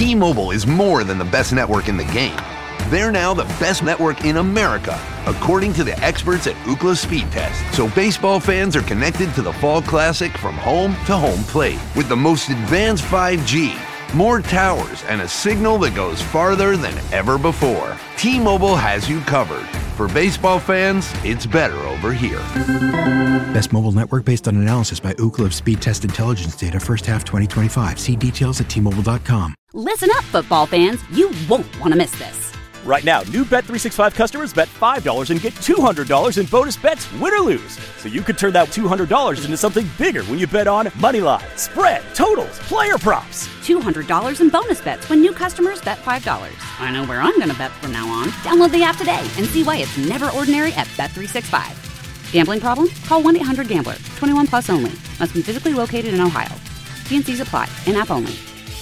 T-Mobile is more than the best network in the game. They're now the best network in America, according to the experts at Ookla Speed Test. So baseball fans are connected to the Fall Classic from home to home plate with the most advanced 5G, more towers, and a signal that goes farther than ever before. T-Mobile has you covered. For baseball fans, it's better over here. Best mobile network based on analysis by Ookla of Speed Test Intelligence data first half 2025. See details at T-Mobile.com. Listen up, football fans. You won't want to miss this. Right now, new Bet365 customers bet $5 and get $200 in bonus bets, win or lose. So you could turn that $200 into something bigger when you bet on moneyline, spread, totals, player props. $200 in bonus bets when new customers bet $5. I know where I'm going to bet from now on. Download the app today and see why it's never ordinary at Bet365. Gambling problem? Call 1-800-GAMBLER. 21 plus only. Must be physically located in Ohio. T&Cs apply. In-app only.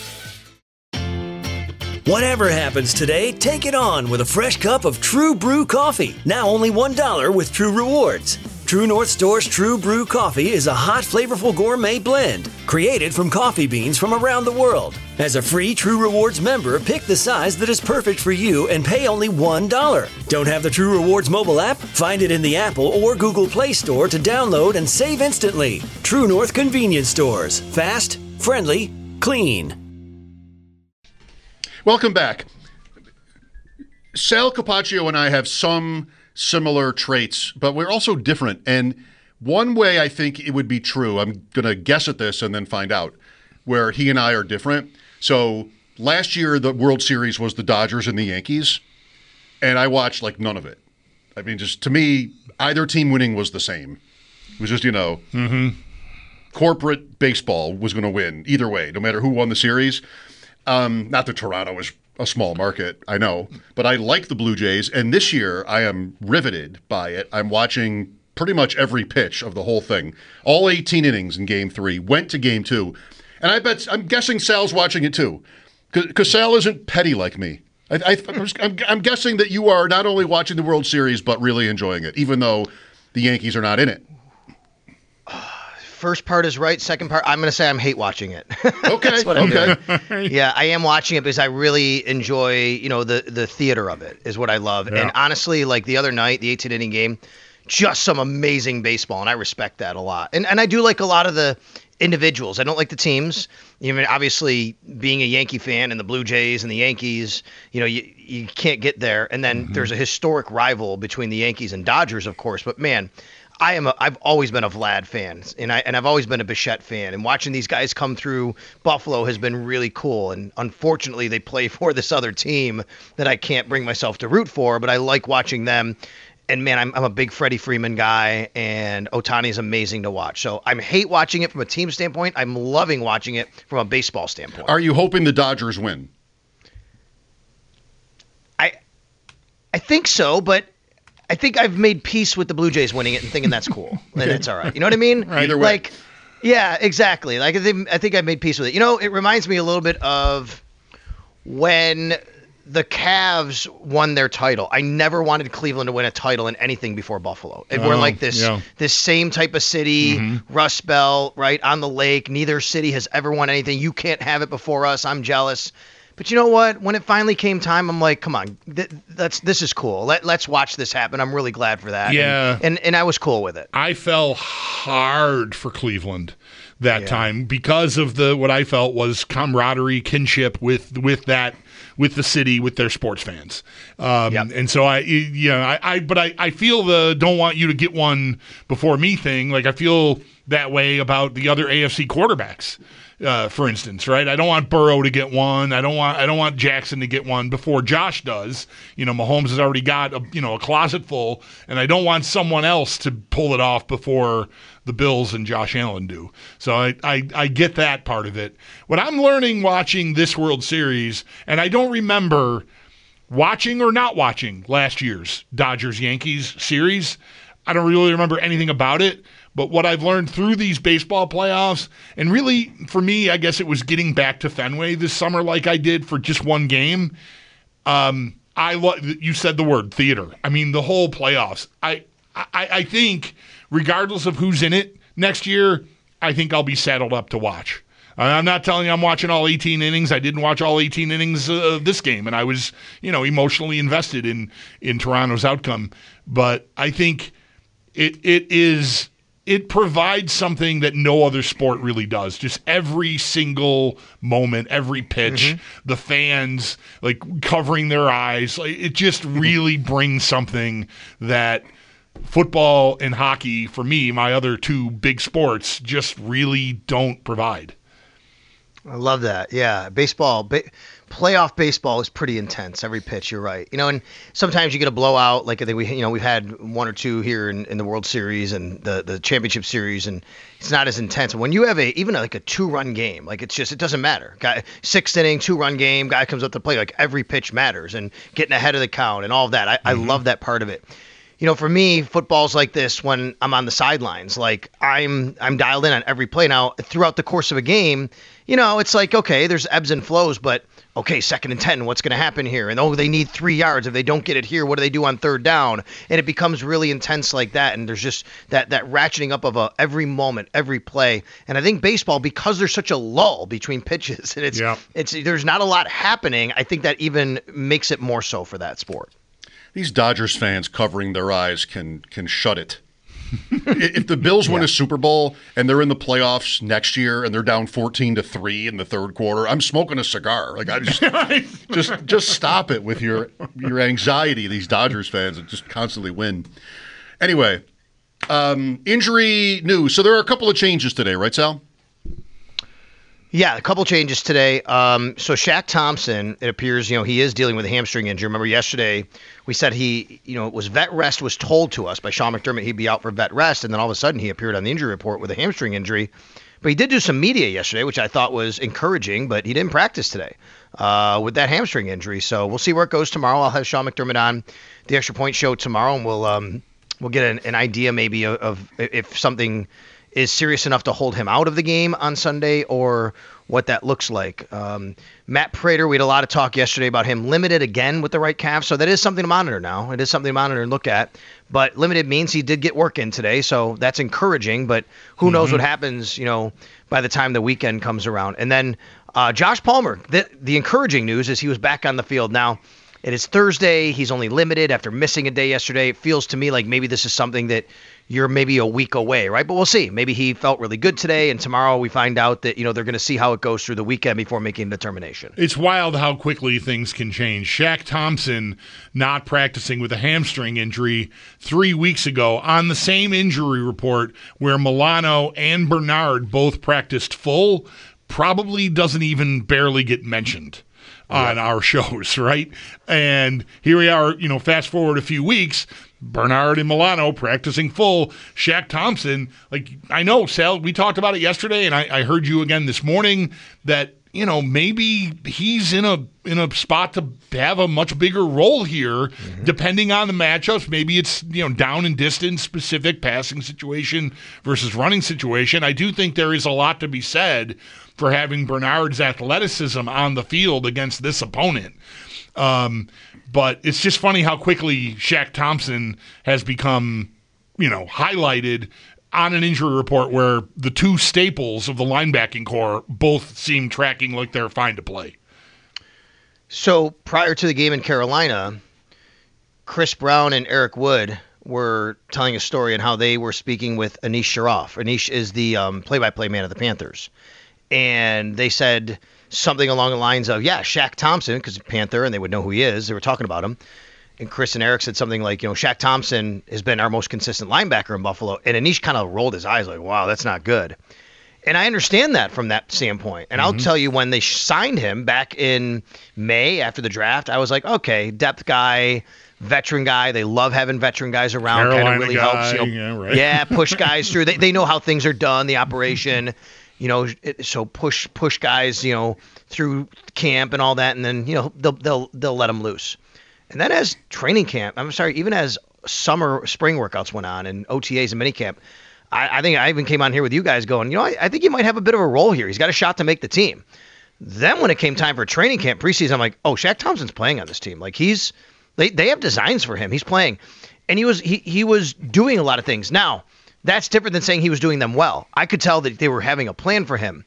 Whatever happens today, take it on with a fresh cup of True Brew coffee. Now only $1 with True Rewards. True North Store's True Brew coffee is a hot, flavorful gourmet blend created from coffee beans from around the world. As a free True Rewards member, pick the size that is perfect for you and pay only $1. Don't have the True Rewards mobile app? Find it in the Apple or Google Play Store to download and save instantly. True North Convenience Stores. Fast, friendly, clean. Welcome back. Sal Capaccio and I have some similar traits, but we're also different. And one way I think it would be true, I'm going to guess at this and then find out, where he and I are different. So last year, the World Series was the Dodgers and the Yankees, and I watched like none of it. I mean, just to me, either team winning was the same. It was just, corporate baseball was going to win either way, no matter who won the series. Not that Toronto is a small market, I know, but I like the Blue Jays, and this year I am riveted by it. I'm watching pretty much every pitch of the whole thing. All 18 innings in Game 3, went to Game 2, and I'm guessing Sal's watching it too, because Sal isn't petty like me. I'm guessing that you are not only watching the World Series, but really enjoying it, even though the Yankees are not in it. First part is right. Second part, I'm going to say I'm hate watching it. Okay. That's what I'm doing. Yeah, I am watching it because I really enjoy, the theater of it is what I love. Yeah. And honestly, like the other night, the 18-inning game, just some amazing baseball, and I respect that a lot. And I do like a lot of the individuals. I don't like the teams. Obviously, being a Yankee fan and the Blue Jays and the Yankees, you can't get there. And then there's a historic rival between the Yankees and Dodgers, of course. But man, I've always been a Vlad fan, and I've always been a Bichette fan, and watching these guys come through Buffalo has been really cool. And unfortunately, they play for this other team that I can't bring myself to root for, but I like watching them. And man, I'm a big Freddie Freeman guy, and Ohtani's amazing to watch. So I hate watching it from a team standpoint. I'm loving watching it from a baseball standpoint. Are you hoping the Dodgers win? I think so, but I think I've made peace with the Blue Jays winning it and thinking that's cool. And it's all right. You know what I mean? Right. Either way. Yeah, exactly. Like I think I've made peace with it. It reminds me a little bit of when the Cavs won their title. I never wanted Cleveland to win a title in anything before Buffalo. And we're like this same type of city, Rust Belt, right, on the lake. Neither city has ever won anything. You can't have it before us. I'm jealous. But you know what? When it finally came time, I'm like, come on, this is cool. Let's watch this happen. I'm really glad for that. Yeah. And I was cool with it. I fell hard for Cleveland that time because of what I felt was camaraderie, kinship with the city, with their sports fans. And so I feel the don't want you to get one before me thing. Like I feel that way about the other AFC quarterbacks. For instance, right? I don't want Burrow to get one. I don't want Jackson to get one before Josh does. Mahomes has already got a closet full, and I don't want someone else to pull it off before the Bills and Josh Allen do. So I get that part of it. What I'm learning watching this World Series, and I don't remember watching or not watching last year's Dodgers-Yankees series. I don't really remember anything about it. But what I've learned through these baseball playoffs, and really for me, I guess it was getting back to Fenway this summer like I did for just one game. You said the word theater. I mean, the whole playoffs. I think regardless of who's in it next year, I think I'll be saddled up to watch. I'm not telling you I'm watching all 18 innings. I didn't watch all 18 innings of this game, and I was, emotionally invested in Toronto's outcome. But I think it provides something that no other sport really does. Just every single moment, every pitch, the fans covering their eyes. It just really brings something that football and hockey, for me, my other two big sports, just really don't provide. I love that. Yeah, baseball, playoff baseball is pretty intense. Every pitch, you're right. And sometimes you get a blowout. Like I think we've had one or two here in the World Series and the Championship Series, and it's not as intense. When you have even a 2-run game, it doesn't matter. Guy, 6th inning, 2-run game, guy comes up to play. Every pitch matters, and getting ahead of the count and all of that. I love that part of it. For me, football's like this when I'm on the sidelines. I'm dialed in on every play. Now, throughout the course of a game, it's okay, there's ebbs and flows, but okay, 2nd and 10, what's going to happen here? And they need 3 yards. If they don't get it here, what do they do on 3rd down? And it becomes really intense like that. And there's just that ratcheting up of every moment, every play. And I think baseball, because there's such a lull between pitches, and there's not a lot happening, I think that even makes it more so for that sport. These Dodgers fans covering their eyes can shut it. If the Bills win a Super Bowl and they're in the playoffs next year and they're down 14-3 in the 3rd quarter, I'm smoking a cigar. I just stop it with your anxiety. These Dodgers fans that just constantly win. Anyway, injury news. So there are a couple of changes today, right, Sal? Yeah, a couple changes today. So Shaq Thompson, it appears, he is dealing with a hamstring injury. Remember yesterday we said it was vet rest was told to us by Sean McDermott he'd be out for vet rest, and then all of a sudden he appeared on the injury report with a hamstring injury. But he did do some media yesterday, which I thought was encouraging, but he didn't practice today with that hamstring injury. So we'll see where it goes tomorrow. I'll have Sean McDermott on the Extra Point show tomorrow, and we'll get an idea maybe of if something is serious enough to hold him out of the game on Sunday or what that looks like. Matt Prater, we had a lot of talk yesterday about him limited again with the right calf, so that is something to monitor now. It is something to monitor and look at. But limited means he did get work in today, so that's encouraging, but who knows what happens, by the time the weekend comes around. And then Josh Palmer, the encouraging news is he was back on the field. Now, it is Thursday. He's only limited after missing a day yesterday. It feels to me like maybe this is something that you're maybe a week away, right? But we'll see. Maybe he felt really good today, and tomorrow we find out that, they're going to see how it goes through the weekend before making a determination. It's wild how quickly things can change. Shaq Thompson not practicing with a hamstring injury 3 weeks ago on the same injury report where Milano and Bernard both practiced full, probably doesn't even barely get mentioned on our shows, right? And here we are, fast forward a few weeks, Bernard and Milano practicing full. Shaq Thompson, I know, Sal, we talked about it yesterday, and I heard you again this morning that, maybe he's in a spot to have a much bigger role here, depending on the matchups. Maybe it's, down and distance, specific passing situation versus running situation. I do think there is a lot to be said for having Bernard's athleticism on the field against this opponent. But it's just funny how quickly Shaq Thompson has become, highlighted on an injury report where the two staples of the linebacking core both seem tracking like they're fine to play. So prior to the game in Carolina, Chris Brown and Eric Wood were telling a story on how they were speaking with Anish Shroff. Anish is the play-by-play man of the Panthers. And they said something along the lines of, Shaq Thompson, because he's a Panther and they would know who he is. They were talking about him. And Chris and Eric said something like, Shaq Thompson has been our most consistent linebacker in Buffalo. And Anish kind of rolled his eyes like, wow, that's not good. And I understand that from that standpoint. And I'll tell you, when they signed him back in May after the draft, I was like, okay, depth guy, veteran guy. They love having veteran guys around. Kind of really guy, helps. Push guys through. They know how things are done, the operation. So push guys, through camp and all that, and then they'll let them loose. And then as training camp, even as spring workouts went on and OTAs and minicamp, I think I even came on here with you guys going, I think he might have a bit of a role here. He's got a shot to make the team. Then when it came time for training camp preseason, I'm like, oh, Shaq Thompson's playing on this team. They have designs for him. He's playing, and he was doing a lot of things. Now, that's different than saying he was doing them well. I could tell that they were having a plan for him.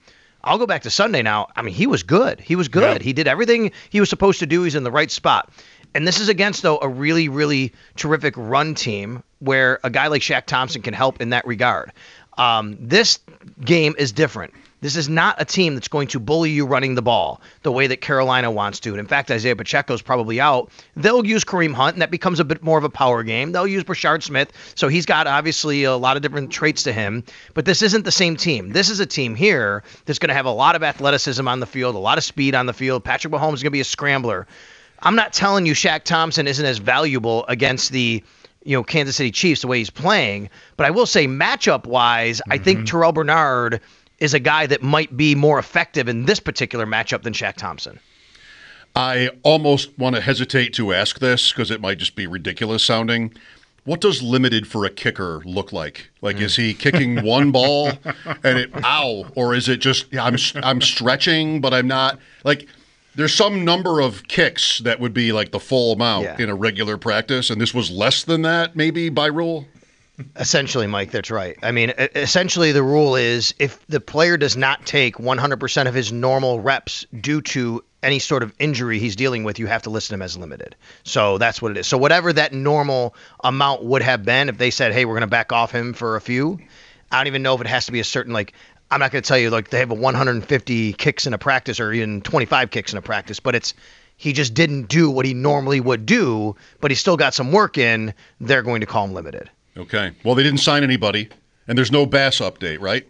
I'll go back to Sunday now. I mean, he was good. He was good. Yeah. He did everything he was supposed to do. He's in the right spot. And this is against, though, a really, really terrific run team where a guy like Shaq Thompson can help in that regard. This game is different. This is not a team that's going to bully you running the ball the way that Carolina wants to. And in fact, Isaiah Pacheco's probably out. They'll use Kareem Hunt, and that becomes a bit more of a power game. They'll use Brashard Smith, so he's got obviously a lot of different traits to him. But this isn't the same team. This is a team here that's going to have a lot of athleticism on the field, a lot of speed on the field. Patrick Mahomes is going to be a scrambler. I'm not telling you Shaq Thompson isn't as valuable against the Kansas City Chiefs the way he's playing, but I will say matchup-wise, I think Terrell Bernard is a guy that might be more effective in this particular matchup than Shaq Thompson. I almost want to hesitate to ask this because it might just be ridiculous sounding. What does limited for a kicker look like? Like, is he kicking one ball and it, ow, or is it just I'm stretching, but I'm not? Like, there's some number of kicks that would be like the full amount in a regular practice, and this was less than that maybe by rule? Essentially, Mike, that's right. I mean, essentially the rule is if the player does not take 100% of his normal reps due to any sort of injury he's dealing with, you have to list him as limited. So that's what it is. So whatever that normal amount would have been, if they said, hey, we're going to back off him for a few, I don't even know if it has to be a certain, like, I'm not going to tell you, like, they have a 150 kicks in a practice or even 25 kicks in a practice, but it's he just didn't do what he normally would do, but he still got some work in. They're going to call him limited. Okay. Well, they didn't sign anybody, and there's no Bass update, right?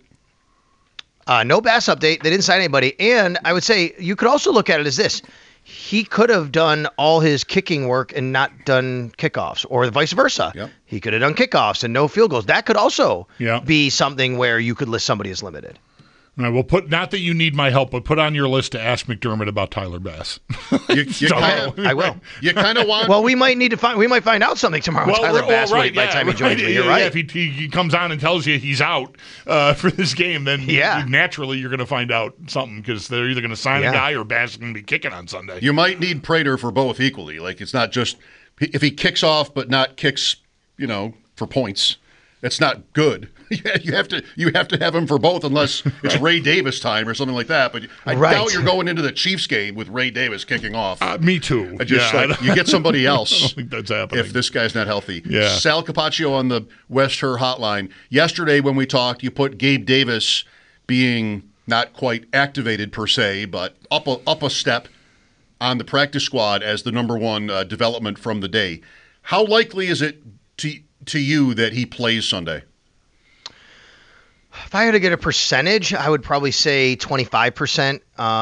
No Bass update. They didn't sign anybody. And I would say you could also look at it as this. He could have done all his kicking work and not done kickoffs, or vice versa. Yep. He could have done kickoffs and no field goals. That could also be something where you could list somebody as limited. All right, well, not that you need my help, but put on your list to ask McDermott about Tyler Bass. I will. You kind of want. Well, we might find out something tomorrow. Well, Tyler Bass, by the time he joins me. You're right. If he comes on and tells you he's out for this game, then naturally you're going to find out something because they're either going to sign a guy or Bass is going to be kicking on Sunday. You might need Prater for both equally. Like, it's not just if he kicks off but not kicks, for points. It's not good. You have to have him for both unless it's Ray Davis time or something like that. But I doubt you're going into the Chiefs game with Ray Davis kicking off. Me too. You get somebody else. I don't think that's happening. If this guy's not healthy. Yeah. Sal Capaccio on the West Her hotline. Yesterday when we talked, you put Gabe Davis being not quite activated per se, but up a step on the practice squad as the number one development from the day. How likely is it to you that he plays Sunday? If I had to get a percentage, I would probably say 25%.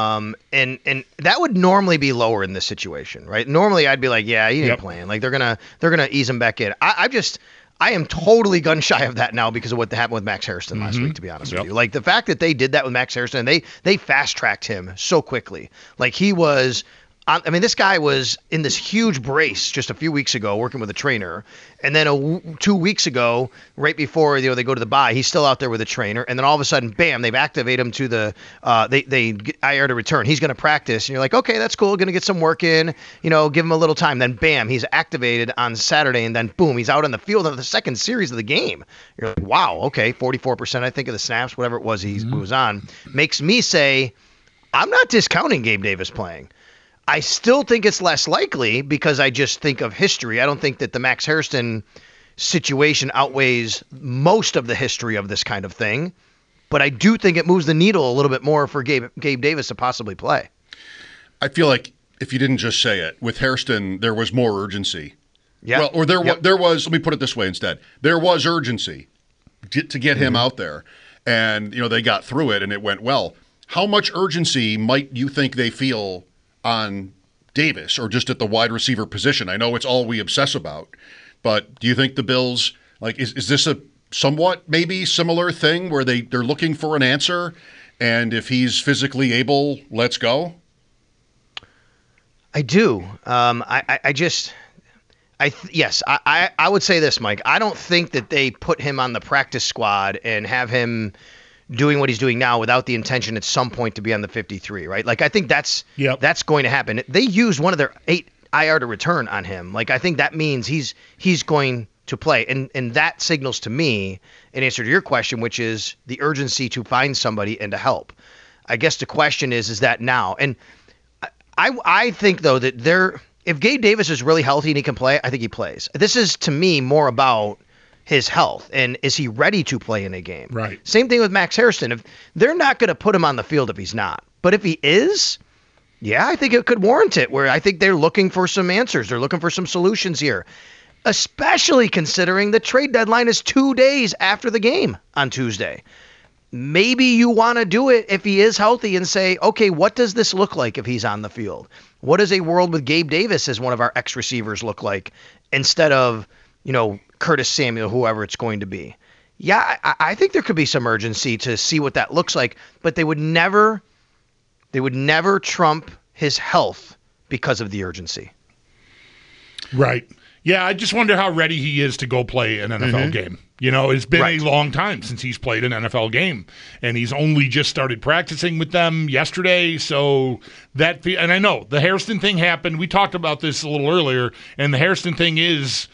And that would normally be lower in this situation, right? Normally I'd be like, he ain't playing. Like they're gonna ease him back in. I am totally gun shy of that now because of what happened with Max Hairston last week, to be honest with you. Like the fact that they did that with Max Hairston, they fast tracked him so quickly. Like he was. This guy was in this huge brace just a few weeks ago working with a trainer. And then 2 weeks ago, right before they go to the bye, he's still out there with a trainer. And then all of a sudden, bam, they've activated him to the they IR to return. He's going to practice. And you're like, okay, that's cool. Going to get some work in, give him a little time. Then bam, he's activated on Saturday. And then boom, he's out on the field of the second series of the game. You're like, wow, okay, 44%, I think, of the snaps, whatever it was he was on. Makes me say, I'm not discounting Gabe Davis playing. I still think it's less likely because I just think of history. I don't think that the Max Hairston situation outweighs most of the history of this kind of thing, but I do think it moves the needle a little bit more for Gabe Davis to possibly play. I feel like if you didn't just say it, with Hairston, there was more urgency. Yeah. Well, or there was, let me put it this way instead. There was urgency to get him out there, and they got through it and it went well. How much urgency might you think they feel on Davis or just at the wide receiver position? I know it's all we obsess about, but do you think the Bills, is this a somewhat maybe similar thing where they're looking for an answer, and if he's physically able, let's go? I do. Yes, I would say this, Mike. I don't think that they put him on the practice squad and have him doing what he's doing now without the intention at some point to be on the 53, right? Like, I think that's going to happen. They used one of their 8 IR to return on him. Like, I think that means he's going to play. And that signals to me an answer to your question, which is the urgency to find somebody and to help. I guess the question is that now? And I think, though, that if Gabe Davis is really healthy and he can play, I think he plays. This is, to me, more about his health and is he ready to play in a game? Right. Same thing with Max Hairston. If they're not going to put him on the field if he's not. But if he is, yeah, I think it could warrant it, where I think they're looking for some answers. They're looking for some solutions here, especially considering the trade deadline is 2 days after the game on Tuesday. Maybe you want to do it if he is healthy and say, okay, what does this look like if he's on the field? What does a world with Gabe Davis as one of our ex-receivers look like instead of, Curtis Samuel, whoever it's going to be? Yeah, I think there could be some urgency to see what that looks like, but they would never trump his health because of the urgency. Right. Yeah, I just wonder how ready he is to go play an NFL game. It's been a long time since he's played an NFL game, and he's only just started practicing with them yesterday. So and I know the Hairston thing happened. We talked about this a little earlier, and the Hairston thing is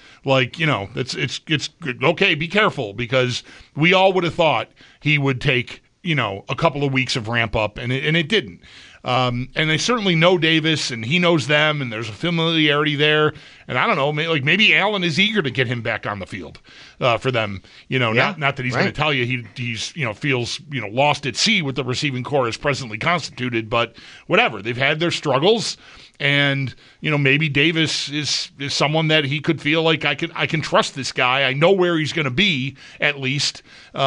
it's okay. Be careful, because we all would have thought he would take a couple of weeks of ramp up, and it didn't. And they certainly know Davis, and he knows them, and there's a familiarity there. And I don't know, maybe Allen is eager to get him back on the field for them. Not that he's going to tell you he's feels lost at sea with the receiving corps as presently constituted, but whatever. They've had their struggles, and maybe Davis is someone that he could feel like I can trust this guy. I know where he's going to be at least,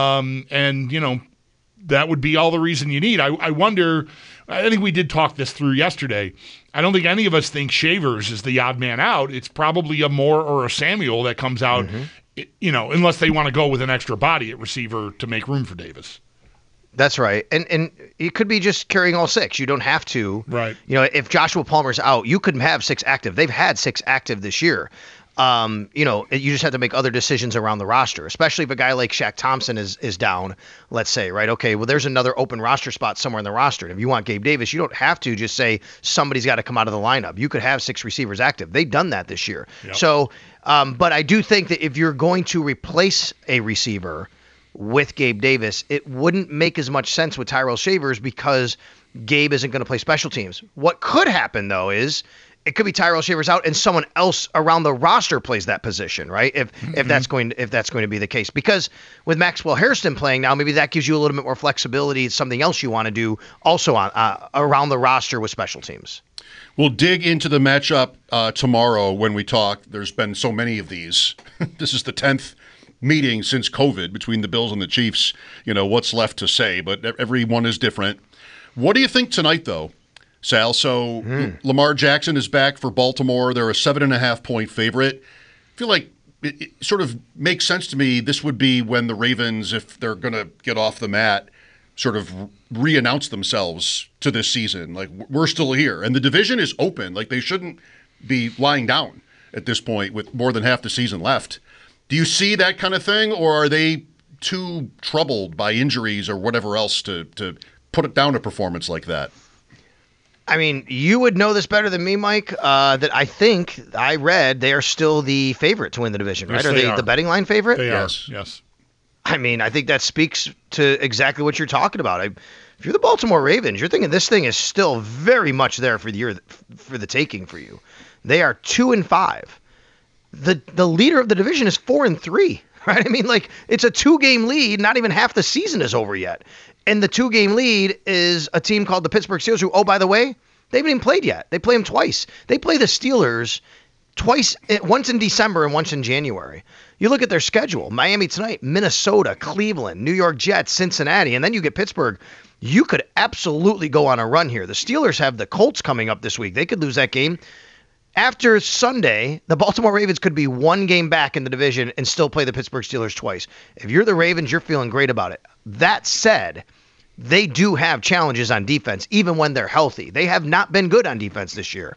and that would be all the reason you need. I wonder. I think we did talk this through yesterday. I don't think any of us think Shavers is the odd man out. It's probably a Moore or a Samuel that comes out, unless they want to go with an extra body at receiver to make room for Davis. That's right. And it could be just carrying all six. You don't have to. Right. If Joshua Palmer's out, you could have 6 active. They've had 6 active this year. You just have to make other decisions around the roster, especially if a guy like Shaq Thompson is down, let's say, right? Okay, well, there's another open roster spot somewhere in the roster. And if you want Gabe Davis, you don't have to just say somebody's got to come out of the lineup. You could have 6 receivers active. They've done that this year. Yep. So, but I do think that if you're going to replace a receiver with Gabe Davis, it wouldn't make as much sense with Tyrell Shavers because Gabe isn't going to play special teams. What could happen, though, is it could be Tyrell Shavers out and someone else around the roster plays that position, right? If that's going to be the case, because with Maxwell Hairston playing now, maybe that gives you a little bit more flexibility. It's something else you want to do also on around the roster with special teams. We'll dig into the matchup tomorrow when we talk. There's been so many of these. This is the 10th meeting since COVID between the Bills and the Chiefs. What's left to say, but every one is different. What do you think tonight, though, Sal? So Lamar Jackson is back for Baltimore. They're a 7.5-point favorite. I feel like it sort of makes sense to me. This would be when the Ravens, if they're going to get off the mat, sort of re-announce themselves to this season. Like, we're still here. And the division is open. Like, they shouldn't be lying down at this point with more than half the season left. Do you see that kind of thing, or are they too troubled by injuries or whatever else to put it down a performance like that? I mean, you would know this better than me, Mike, that I think I read they are still the favorite to win the division, right? Yes, Are they the betting line favorite? They are, yes. I mean, I think that speaks to exactly what you're talking about. If you're the Baltimore Ravens, you're thinking this thing is still very much there for the taking for you. They are 2-5. The leader of the division is 4-3, right? I mean, it's a 2-game lead. Not even half the season is over yet. And the 2-game lead is a team called the Pittsburgh Steelers, who, oh, by the way, they haven't even played yet. They play them twice. They play the Steelers twice, once in December and once in January. You look at their schedule: Miami tonight, Minnesota, Cleveland, New York Jets, Cincinnati, and then you get Pittsburgh. You could absolutely go on a run here. The Steelers have the Colts coming up this week. They could lose that game. After Sunday, the Baltimore Ravens could be 1 game back in the division and still play the Pittsburgh Steelers twice. If you're the Ravens, you're feeling great about it. That said, they do have challenges on defense, even when they're healthy. They have not been good on defense this year.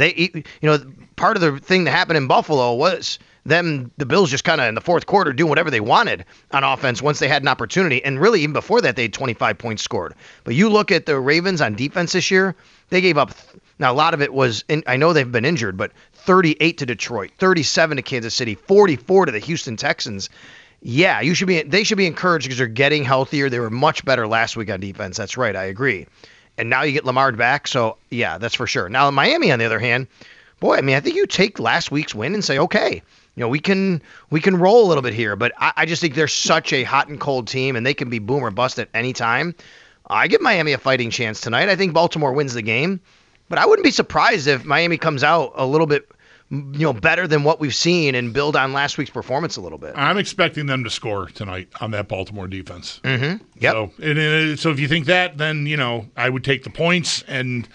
Part of the thing that happened in Buffalo was the Bills just kind of in the fourth quarter doing whatever they wanted on offense once they had an opportunity. And really, even before that, they had 25 points scored. But you look at the Ravens on defense this year, they gave up. Now, a lot of it was, I know they've been injured, but 38 to Detroit, 37 to Kansas City, 44 to the Houston Texans. Yeah, they should be encouraged because they're getting healthier. They were much better last week on defense. That's right. I agree. And now you get Lamar back. So, yeah, that's for sure. Now, Miami, on the other hand, boy, I mean, I think you take last week's win and say, okay, we can roll a little bit here. But I just think they're such a hot and cold team, and they can be boom or bust at any time. I give Miami a fighting chance tonight. I think Baltimore wins the game. But I wouldn't be surprised if Miami comes out a little bit better than what we've seen and build on last week's performance a little bit. I'm expecting them to score tonight on that Baltimore defense. Mm-hmm. Yep. So if you think that, then, I would take the points and,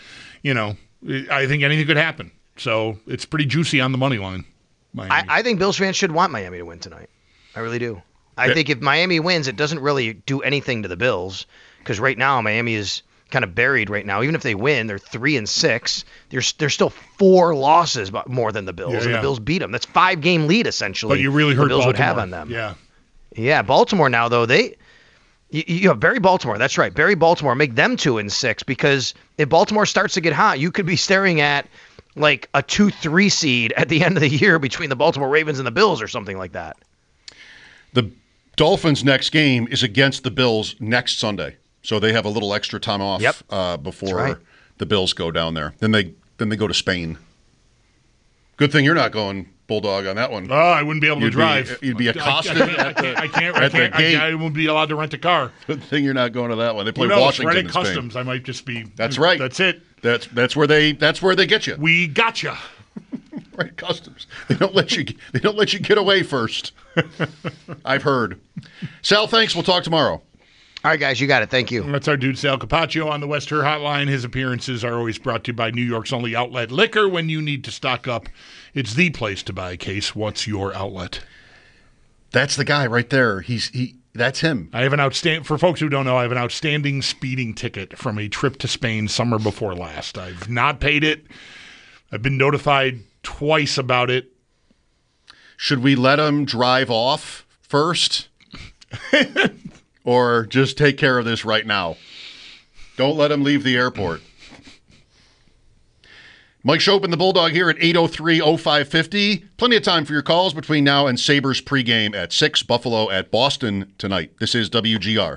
I think anything could happen. So it's pretty juicy on the money line. I think Bills fans should want Miami to win tonight. I really do. I think if Miami wins, it doesn't really do anything to the Bills because right now Miami is kind of buried right now. Even if they win, they're 3-6. There's still 4 losses more than the Bills, and the Bills beat them. That's 5-game lead essentially. But you really hurt the Bills Baltimore. Would have on them. Yeah. Baltimore now though you bury Baltimore. That's right. Bury Baltimore. Make them 2-6 because if Baltimore starts to get hot, you could be staring at like a 2-3 seed at the end of the year between the Baltimore Ravens and the Bills or something like that. The Dolphins' next game is against the Bills next Sunday. So they have a little extra time off before the Bills go down there. Then they go to Spain. Good thing you're not going Bulldog on that one. Oh, I wouldn't be able to drive. You'd be accosted at the gate. I won't be allowed to rent a car. Good thing you're not going to that one. They play Washington Washington right in at Spain. Customs. I might just be. That's right. That's it. That's where they get you. We got you. Right, Customs. They don't let you get away first. I've heard. Sal, thanks. We'll talk tomorrow. All right, guys, you got it. Thank you. That's our dude, Sal Capaccio, on the West Her Hotline. His appearances are always brought to you by New York's only outlet liquor. When you need to stock up, it's the place to buy. Case, what's your outlet? That's the guy right there. That's him. I have an outstanding, for folks who don't know, I have an outstanding speeding ticket from a trip to Spain summer before last. I've not paid it. I've been notified twice about it. Should we let him drive off first? Or just take care of this right now? Don't let him leave the airport. Mike Chopin, the Bulldog, here at 803-0550. Plenty of time for your calls between now and Sabres pregame at 6, Buffalo at Boston tonight. This is WGR.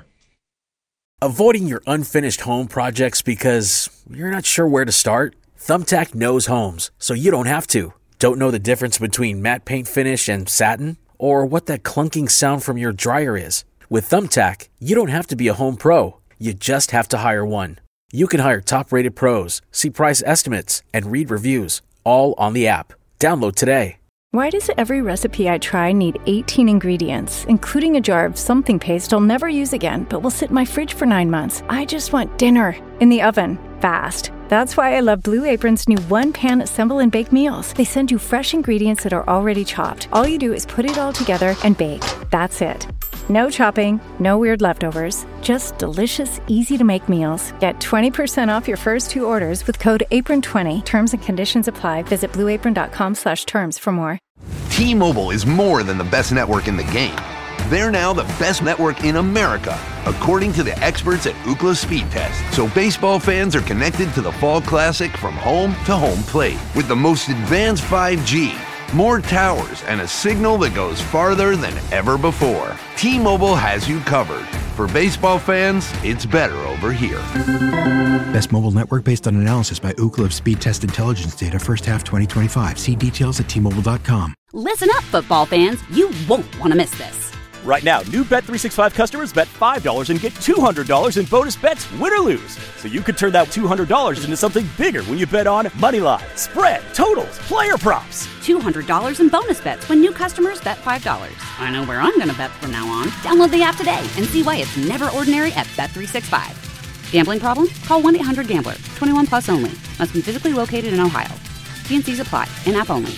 Avoiding your unfinished home projects because you're not sure where to start? Thumbtack knows homes, so you don't have to. Don't know the difference between matte paint finish and satin? Or what that clunking sound from your dryer is? With Thumbtack, you don't have to be a home pro. You just have to hire one. You can hire top-rated pros, see price estimates, and read reviews, all on the app. Download today. Why does every recipe I try need 18 ingredients, including a jar of something paste I'll never use again, but will sit in my fridge for 9 months? I just want dinner in the oven, fast. That's why I love Blue Apron's new one-pan assemble and bake meals. They send you fresh ingredients that are already chopped. All you do is put it all together and bake. That's it. No chopping, no weird leftovers, just delicious, easy-to-make meals. Get 20% off your first 2 orders with code APRON20. Terms and conditions apply. Visit blueapron.com/terms for more. T-Mobile is more than the best network in the game. They're now the best network in America, according to the experts at Ookla Speed Test. So baseball fans are connected to the Fall Classic from home to home plate with the most advanced 5G, more towers, and a signal that goes farther than ever before. T-Mobile has you covered. For baseball fans, it's better over here. Best mobile network based on analysis by Ookla Speed Test Intelligence data first half 2025. See details at T-Mobile.com. Listen up, football fans. You won't want to miss this. Right now, new Bet365 customers bet $5 and get $200 in bonus bets, win or lose. So you could turn that $200 into something bigger when you bet on money line, spread, totals, player props. $200 in bonus bets when new customers bet $5. I know where I'm going to bet from now on. Download the app today and see why it's never ordinary at Bet365. Gambling problem? Call 1-800-GAMBLER. 21 plus only. Must be physically located in Ohio. T&Cs apply. In-app only.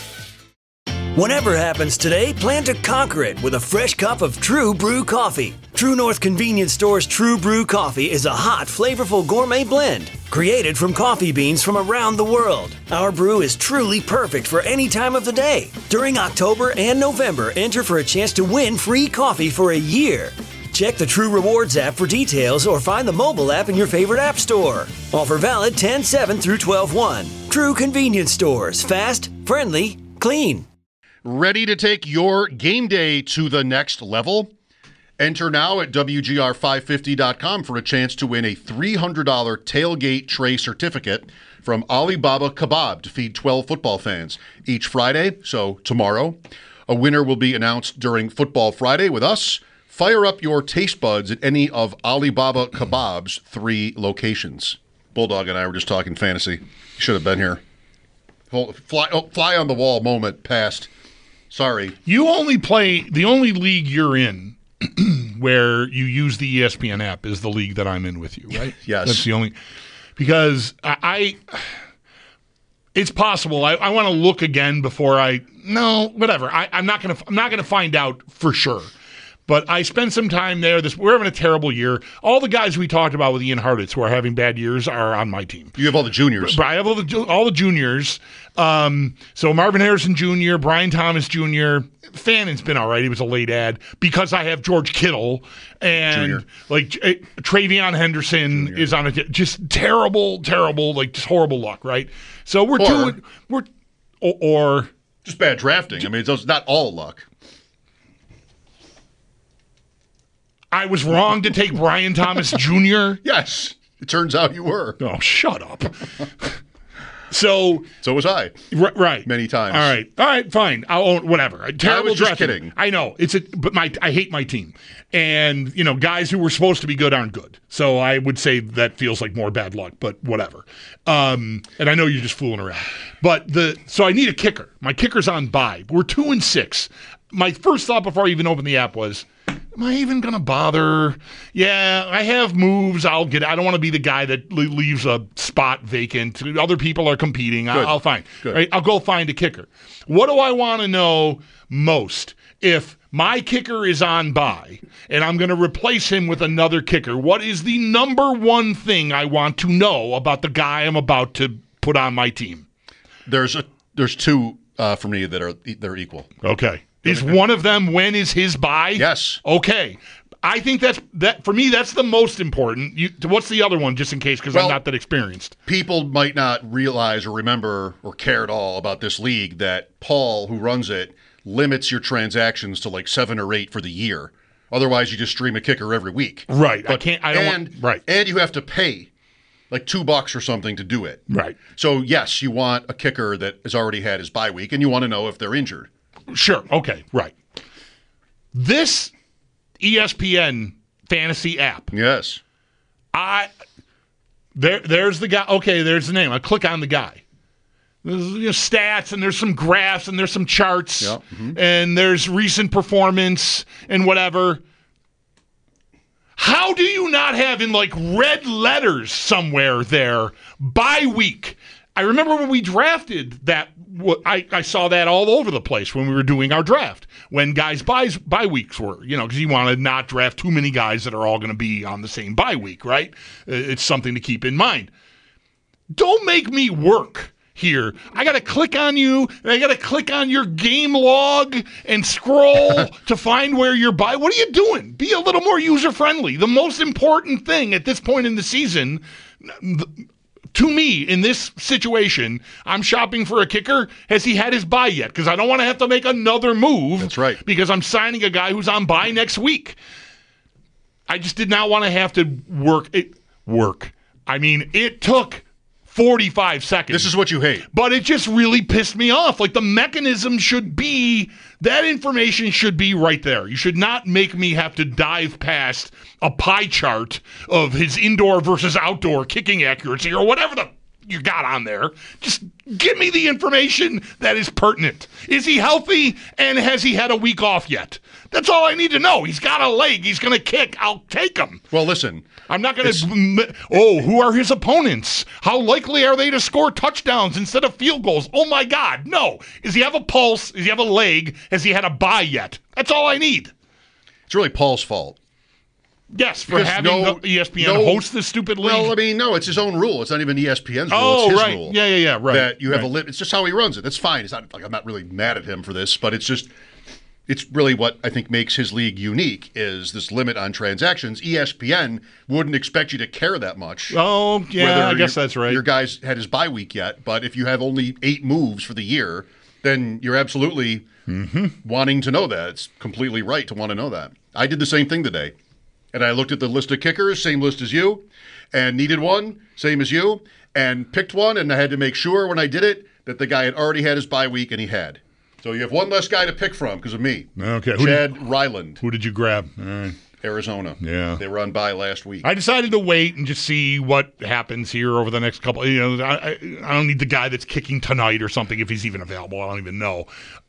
Whatever happens today, plan to conquer it with a fresh cup of True Brew coffee. True North Convenience Store's True Brew coffee is a hot, flavorful gourmet blend created from coffee beans from around the world. Our brew is truly perfect for any time of the day. During October and November, enter for a chance to win free coffee for a year. Check the True Rewards app for details or find the mobile app in your favorite app store. Offer valid 10/7 through 12/1. True Convenience Stores. Fast, friendly, clean. Ready to take your game day to the next level? Enter now at WGR550.com for a chance to win a $300 tailgate tray certificate from Alibaba Kebab to feed 12 football fans. Each Friday, so tomorrow, a winner will be announced during Football Friday with us. Fire up your taste buds at any of Alibaba Kebab's 3 locations. Bulldog and I were just talking fantasy. You should have been here. Fly on the wall moment passed. Sorry. You only play, the only league you're in where you use the ESPN app is the league that I'm in with you, right? Yes. That's the only, because it's possible. I want to look again before whatever. I'm not gonna find out for sure. But I spent some time there. We're having a terrible year. All the guys we talked about with Ian Hartitz who are having bad years are on my team. You have all the juniors. I have all the juniors. So Marvin Harrison Jr., Brian Thomas Jr., Fannon's been all right. He was a late ad because I have George Kittle and Travion Henderson is on just terrible, just horrible luck, right? So we're just bad drafting. I mean, it's not all luck. I was wrong to take Brian Thomas Jr.? Yes. It turns out you were. Oh, shut up. So was I. Right. Many times. All right, fine. I'll own whatever. Terrible I was just drafting. kidding. I know. I hate my team. And, guys who were supposed to be good aren't good. So I would say that feels like more bad luck, but whatever. And I know you're just fooling around. But so I need a kicker. My kicker's on bye. We're 2-6. My first thought before I even opened the app was, am I even going to bother? Yeah, I have moves. I don't want to be the guy that leaves a spot vacant. Other people are competing. I'll find. Right? I'll go find a kicker. What do I want to know most? If my kicker is on bye and I'm going to replace him with another kicker, what is the number one thing I want to know about the guy I'm about to put on my team? There's 2 for me that are equal. Okay. Is one of them when is his bye? Yes. Okay. I think that for me, that's the most important. What's the other one, just in case, because I'm not that experienced? People might not realize or remember or care at all about this league that Paul, who runs it, limits your transactions to like 7 or 8 for the year. Otherwise, you just stream a kicker every week. Right. And you have to pay like $2 or something to do it. Right. So, yes, you want a kicker that has already had his bye week, and you want to know if they're injured. Sure. Okay. Right. This ESPN fantasy app. Yes. There's the guy. Okay, there's the name. I click on the guy. There's stats and there's some graphs and there's some charts and there's recent performance and whatever. How do you not have in like red letters somewhere there bye week? I remember when we drafted that, I saw that all over the place when we were doing our draft, when guys' bye weeks were, because you want to not draft too many guys that are all going to be on the same bye week, right? It's something to keep in mind. Don't make me work here. I got to click on you, and I got to click on your game log and scroll to find where you're bye. What are you doing? Be a little more user-friendly. The most important thing at this point in the season, to me, in this situation, I'm shopping for a kicker. Has he had his bye yet? Because I don't want to have to make another move. That's right. Because I'm signing a guy who's on bye next week. I just did not want to have to work. I mean, it took 45 seconds. This is what you hate. But it just really pissed me off. Like, the mechanism should be, that information should be right there. You should not make me have to dive past a pie chart of his indoor versus outdoor kicking accuracy or whatever you got on there. Just give me the information that is pertinent. Is he healthy, and has he had a week off yet? That's all I need to know. He's got a leg. He's going to kick. I'll take him. Well, listen. I'm not going to... who are his opponents? How likely are they to score touchdowns instead of field goals? Oh, my God. No. Does he have a pulse? Does he have a leg? Has he had a bye yet? That's all I need. It's really Paul's fault. Yes, for having ESPN host this stupid league. Well, I mean, no, it's his own rule. It's not even ESPN's rule. It's his rule. Yeah, right. That you have a limit. It's just how he runs it. That's fine. It's not like I'm not really mad at him for this, but it's just... It's really what I think makes his league unique is this limit on transactions. ESPN wouldn't expect you to care that much. Oh, yeah, I guess that's right. Your guy's had his bye week yet, but if you have only 8 moves for the year, then you're absolutely wanting to know that. It's completely right to want to know that. I did the same thing today. And I looked at the list of kickers, same list as you, and needed one, same as you, and picked one, and I had to make sure when I did it that the guy had already had his bye week, and he had. So you have one less guy to pick from because of me. Okay. Chad Ryland. Who did you grab? Arizona. Yeah. They were on bye last week. I decided to wait and just see what happens here over the next couple. I don't need the guy that's kicking tonight or something if he's even available. I don't even know.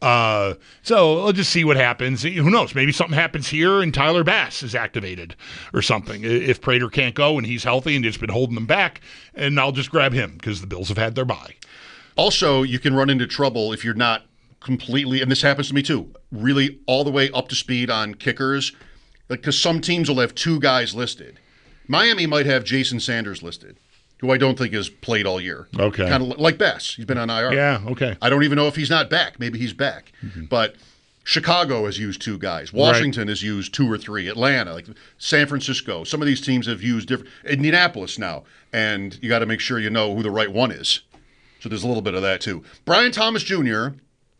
So I'll just see what happens. Who knows? Maybe something happens here and Tyler Bass is activated or something. If Prater can't go and he's healthy and just been holding them back, and I'll just grab him because the Bills have had their bye. Also, you can run into trouble if you're not completely, and this happens to me too, really all the way up to speed on kickers. Because some teams will have two guys listed. Miami might have Jason Sanders listed, who I don't think has played all year. Okay. Kind of like Bass. He's been on IR. Yeah, okay. I don't even know if he's not back. Maybe he's back. But Chicago has used two guys. Washington has used two or three. Atlanta, like San Francisco. Some of these teams have used different. Indianapolis now. And you got to make sure you know who the right one is. So there's a little bit of that too. Brian Thomas Jr.,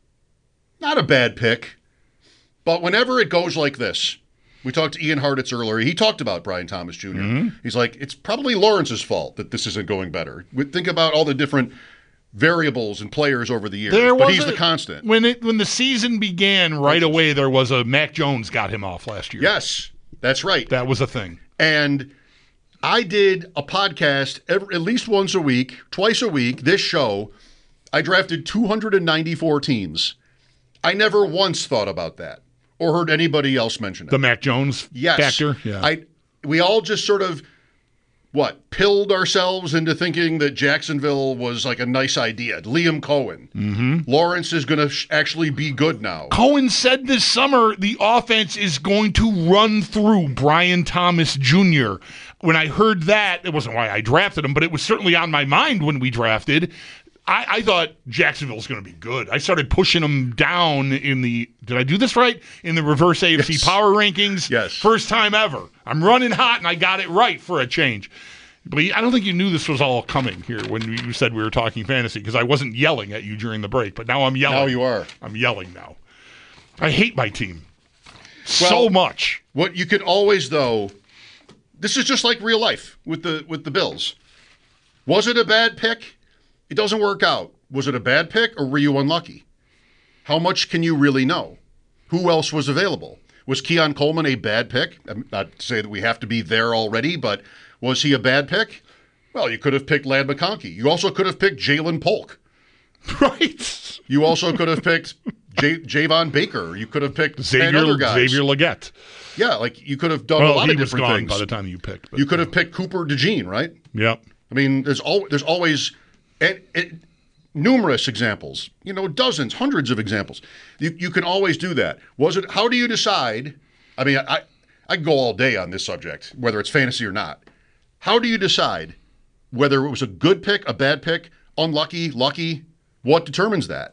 not a bad pick. But whenever it goes like this, we talked to Ian Hartitz earlier. He talked about Brian Thomas Jr. He's like, it's probably Lawrence's fault that this isn't going better. Think about all the different variables and players over the years, but he's the constant. When the season began, right away there was a Mac Jones got him off last year. Yes, that's right. That was a thing. And I did a podcast at least once a week, twice a week, this show. I drafted 294 teams. I never once thought about that. Or heard anybody else mention it. The Mac Jones factor? Yeah. We all just sort of, pilled ourselves into thinking that Jacksonville was like a nice idea. Liam Cohen. Lawrence is going to actually be good now. Cohen said this summer the offense is going to run through Brian Thomas Jr. When I heard that, it wasn't why I drafted him, but it was certainly on my mind when we drafted. I thought Jacksonville's going to be good. I started pushing them down did I do this right? In the reverse AFC power rankings. Yes. First time ever. I'm running hot, and I got it right for a change. But I don't think you knew this was all coming here when you said we were talking fantasy, because I wasn't yelling at you during the break, but now I'm yelling. Now you are. I'm yelling now. I hate my team so much. What you could always, though, this is just like real life with the Bills. Was it a bad pick? It doesn't work out. Was it a bad pick or were you unlucky? How much can you really know? Who else was available? Was Keon Coleman a bad pick? Not to say that we have to be there already, but was he a bad pick? Well, you could have picked Ladd McConkey. You also could have picked Jalen Polk. Right. You also could have picked Javon Baker. You could have picked other guys. Xavier Legette. Yeah, like you could have done a lot of different gone things. By the time you picked. You could have picked Cooper DeJean, right? Yep. I mean, there's always numerous examples. Dozens, hundreds of examples. You can always do that. How do you decide? I mean, I could go all day on this subject, whether it's fantasy or not. How do you decide whether it was a good pick, a bad pick, unlucky, lucky? What determines that?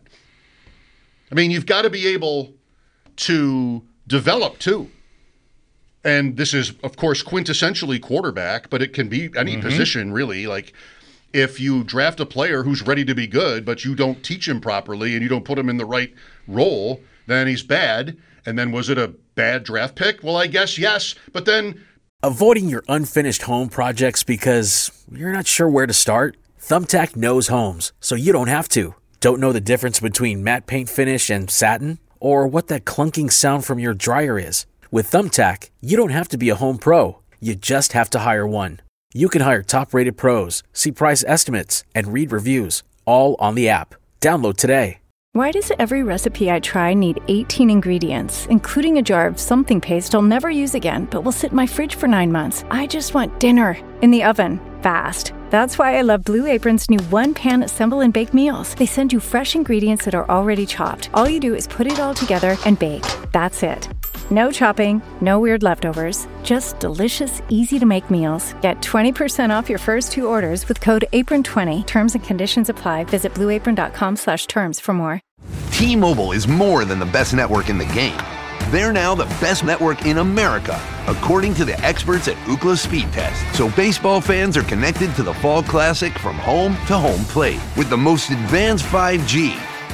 I mean, you've got to be able to develop too. And this is, of course, quintessentially quarterback, but it can be any position, really. Like, if you draft a player who's ready to be good, but you don't teach him properly and you don't put him in the right role, then he's bad. And then was it a bad draft pick? Well, I guess yes, but then... Avoiding your unfinished home projects because you're not sure where to start? Thumbtack knows homes, so you don't have to. Don't know the difference between matte paint finish and satin? Or what that clunking sound from your dryer is? With Thumbtack, you don't have to be a home pro. You just have to hire one. You can hire top-rated pros, see price estimates, and read reviews, all on the app. Download today. Why does every recipe I try need 18 ingredients, including a jar of something paste I'll never use again, but will sit in my fridge for 9 months? I just want dinner in the oven, fast. That's why I love Blue Apron's new one-pan assemble and bake meals. They send you fresh ingredients that are already chopped. All you do is put it all together and bake. That's it. No chopping, no weird leftovers, just delicious, easy-to-make meals. Get 20% off your first 2 orders with code APRON20. Terms and conditions apply. Visit blueapron.com/terms for more. T-Mobile is more than the best network in the game. They're now the best network in America, according to the experts at Ookla Speed Test. So baseball fans are connected to the Fall Classic from home to home plate. With the most advanced 5G,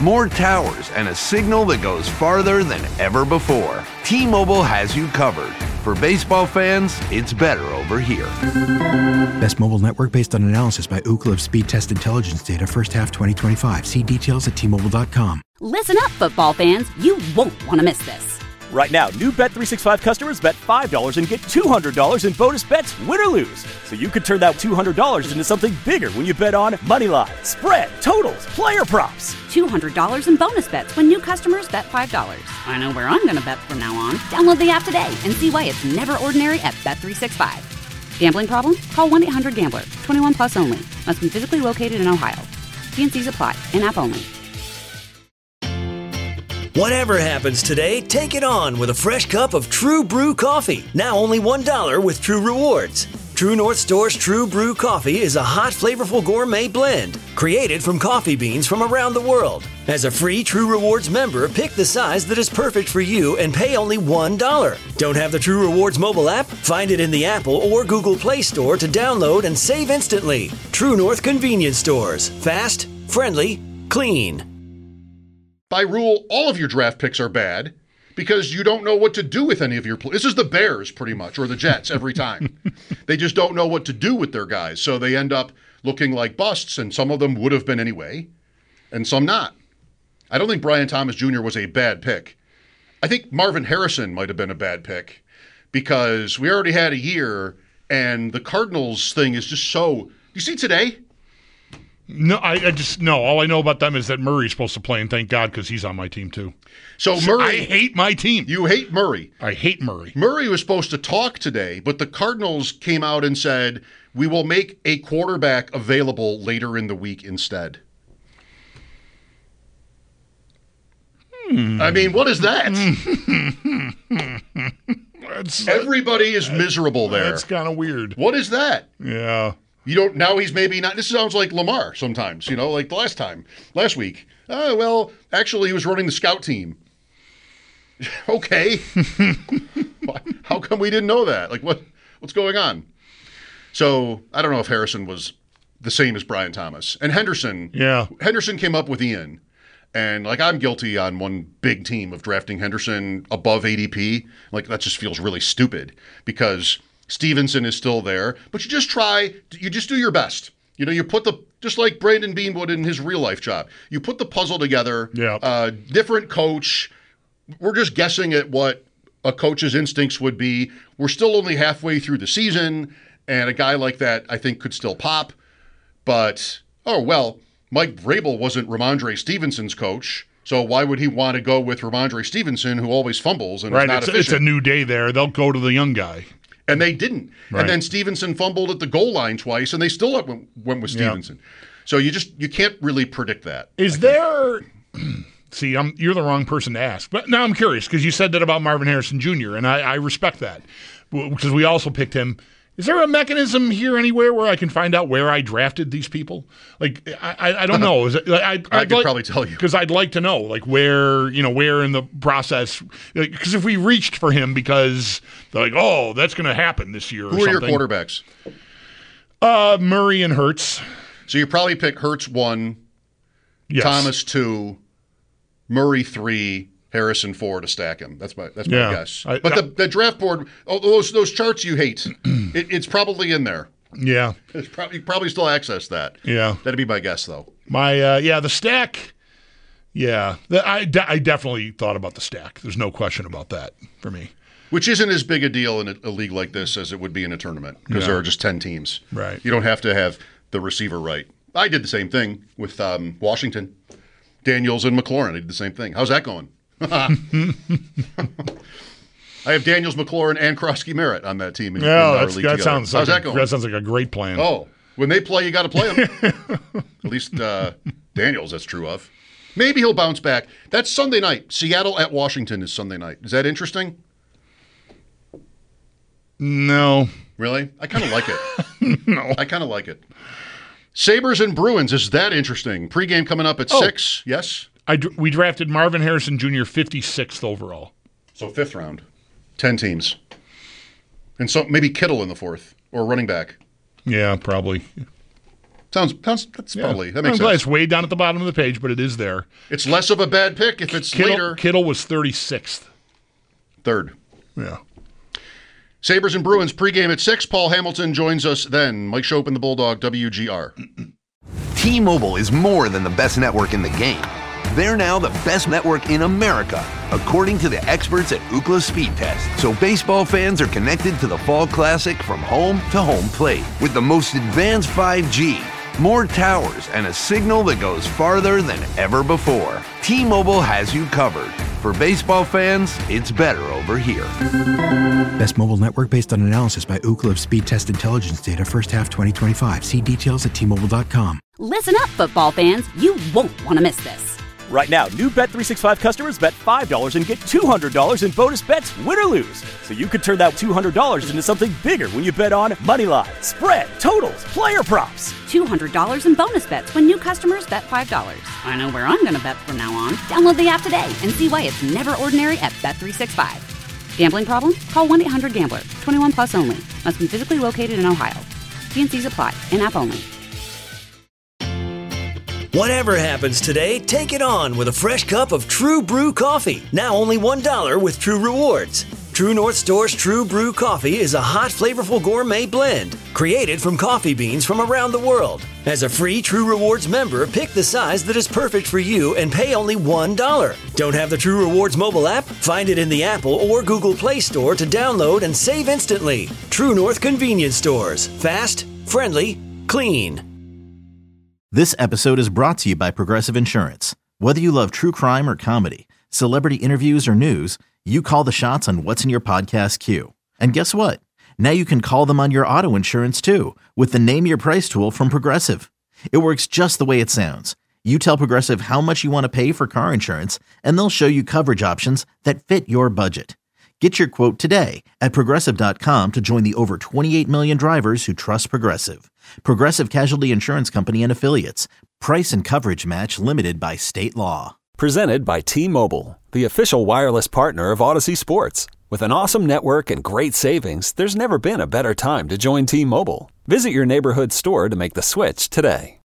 more towers, and a signal that goes farther than ever before. T-Mobile has you covered. For baseball fans, it's better over here. Best mobile network based on analysis by Ookla of Speed Test Intelligence data first half 2025. See details at T-Mobile.com. Listen up, football fans. You won't want to miss this. Right now, new Bet365 customers bet $5 and get $200 in bonus bets, win or lose. So you could turn that $200 into something bigger when you bet on money line, spread, totals, player props. $200 in bonus bets when new customers bet $5. I know where I'm going to bet from now on. Download the app today and see why it's never ordinary at Bet365. Gambling problem? Call 1-800-GAMBLER. 21 plus only. Must be physically located in Ohio. T&Cs apply. In-app only. Whatever happens today, take it on with a fresh cup of True Brew coffee. Now only $1 with True Rewards. True North Store's True Brew coffee is a hot, flavorful gourmet blend created from coffee beans from around the world. As a free True Rewards member, pick the size that is perfect for you and pay only $1. Don't have the True Rewards mobile app? Find it in the Apple or Google Play Store to download and save instantly. True North convenience stores. Fast, friendly, clean. By rule, all of your draft picks are bad because you don't know what to do with any of your This is the Bears, pretty much, or the Jets every time. They just don't know what to do with their guys, so they end up looking like busts, and some of them would have been anyway, and some not. I don't think Brian Thomas Jr. was a bad pick. I think Marvin Harrison might have been a bad pick because we already had a year, and the Cardinals thing is just so... You see today? No, I just no. All I know about them is that Murray's supposed to play, and thank God because he's on my team too. So Murray, I hate my team. You hate Murray. I hate Murray. Murray was supposed to talk today, but the Cardinals came out and said, we will make a quarterback available later in the week instead. I mean, what is that? Everybody is miserable there. That's kind of weird. What is that? Yeah. You don't, now he's maybe not, this sounds like Lamar sometimes, you know, like the last week. Oh, well, actually he was running the scout team. Okay. How come we didn't know that? Like what's going on? So I don't know if Harrison was the same as Brian Thomas. And Henderson. Yeah. Henderson came up with Ian. And like I'm guilty on one big team of drafting Henderson above ADP. Like that just feels really stupid because Stevenson is still there, but you just do your best. You know, you put just like Brandon Beane would in his real life job. You put the puzzle together, different coach. We're just guessing at what a coach's instincts would be. We're still only halfway through the season, and a guy like that I think could still pop. But, Mike Vrabel wasn't Ramondre Stevenson's coach. So why would he want to go with Ramondre Stevenson, who always fumbles and is not efficient? It's a new day there. They'll go to the young guy. And they didn't. Right. And then Stevenson fumbled at the goal line twice, and they still went with Stevenson. Yep. So you can't really predict that. Is there... See, you're the wrong person to ask. But now I'm curious, because you said that about Marvin Harrison Jr., and I respect that, because we also picked him. Is there a mechanism here anywhere where I can find out where I drafted these people? Like, I don't know. I could probably tell you. Because I'd like to know, like, where in the process. Because if we reached for him because they're like, oh, that's going to happen this year or something. Who are your quarterbacks? Murray and Hurts. So you probably pick Hurts 1, yes. Thomas 2, Murray 3, Harrison 4 to stack him. That's my guess. But the draft board, those charts you hate, it's probably in there. Yeah. You probably still access that. Yeah. That'd be my guess, though. The stack. Yeah. I definitely thought about the stack. There's no question about that for me. Which isn't as big a deal in a league like this as it would be in a tournament because there are just 10 teams. Right. You don't have to have the receiver right. I did the same thing with Washington. Daniels and McLaurin. I did the same thing. How's that going? I have Daniels, McLaurin, and Krosky Merritt on that team. How's that going? That sounds like a great plan. Oh, when they play, you got to play them. At least Daniels, that's true of. Maybe he'll bounce back. That's Sunday night. Seattle at Washington is Sunday night. Is that interesting? No. Really? I kind of like it. No. I kind of like it. Sabres and Bruins, is that interesting? Pre-game coming up at 6, yes? We drafted Marvin Harrison Jr. 56th overall. So 5th round. 10 teams. And so maybe Kittle in the 4th, or running back. Yeah, probably. That's probably, that makes I'm glad sense. it's way down at the bottom of the page, but it is there. It's less of a bad pick if it's later. Kittle was 36th. Third. Yeah. Sabres and Bruins pregame at 6. Paul Hamilton joins us then. Mike Schopp and the Bulldog, WGR. T-Mobile is more than the best network in the game. They're now the best network in America, according to the experts at Ookla Speed Test. So baseball fans are connected to the Fall Classic from home to home plate. With the most advanced 5G, more towers, and a signal that goes farther than ever before. T-Mobile has you covered. For baseball fans, it's better over here. Best mobile network based on analysis by Ookla Speed Test Intelligence data first half 2025. See details at T-Mobile.com. Listen up, football fans. You won't want to miss this. Right now, new Bet365 customers bet $5 and get $200 in bonus bets, win or lose. So you could turn that $200 into something bigger when you bet on money line, spread, totals, player props. $200 in bonus bets when new customers bet $5. I know where I'm going to bet from now on. Download the app today and see why it's never ordinary at Bet365. Gambling problem? Call 1-800-GAMBLER. 21 plus only. Must be physically located in Ohio. T&Cs apply. In-app only. Whatever happens today, take it on with a fresh cup of True Brew coffee. Now only $1 with True Rewards. True North Store's True Brew coffee is a hot, flavorful gourmet blend created from coffee beans from around the world. As a free True Rewards member, pick the size that is perfect for you and pay only $1. Don't have the True Rewards mobile app? Find it in the Apple or Google Play Store to download and save instantly. True North Convenience Stores. Fast, friendly, clean. This episode is brought to you by Progressive Insurance. Whether you love true crime or comedy, celebrity interviews or news, you call the shots on what's in your podcast queue. And guess what? Now you can call them on your auto insurance too with the Name Your Price tool from Progressive. It works just the way it sounds. You tell Progressive how much you want to pay for car insurance, and they'll show you coverage options that fit your budget. Get your quote today at Progressive.com to join the over 28 million drivers who trust Progressive. Progressive Casualty Insurance Company and Affiliates. Price and coverage match limited by state law. Presented by T-Mobile, the official wireless partner of Odyssey Sports. With an awesome network and great savings, there's never been a better time to join T-Mobile. Visit your neighborhood store to make the switch today.